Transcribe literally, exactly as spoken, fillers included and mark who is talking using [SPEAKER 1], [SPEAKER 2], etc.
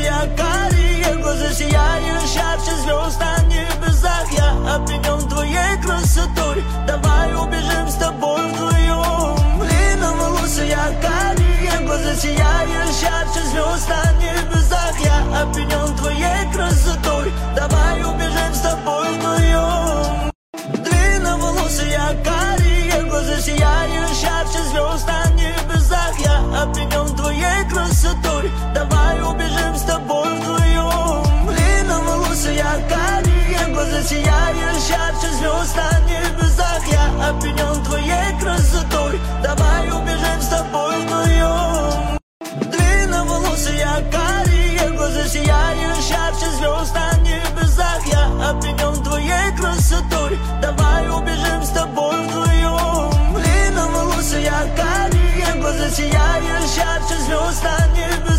[SPEAKER 1] волосы карие, глаза сияют ярче звезд на небесах. Я опьянен твоей красотой, давай убежим с тобой вдвоем. Длинноволосые карие, глаза сияют ярче звезд на небесах. Я опьянен твоей красотой, давай убежим с тобой вдвоем. Длинноволосые карие, глаза сияют ярче звезд на небесах. Я опьянен твоей красотой, давай убежим с тобой вдвоем. Длинноволосые карие, глаза сияют ярче звезд на небесах. Я опьянен твоей красотой, давай убежим с тобой вдвоем. Длинноволосые карие, глаза сияют ярче звезд на небесах. Я опьянен твоей красотой, давай убежим с тобой вдвоем. Длинноволосые карие, глаза сияют ярче звезд на небесах.